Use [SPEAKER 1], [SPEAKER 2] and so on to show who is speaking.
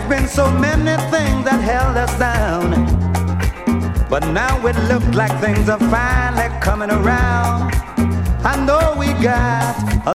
[SPEAKER 1] been so many things that held us down, but now it looks like things are finally coming around. I know we got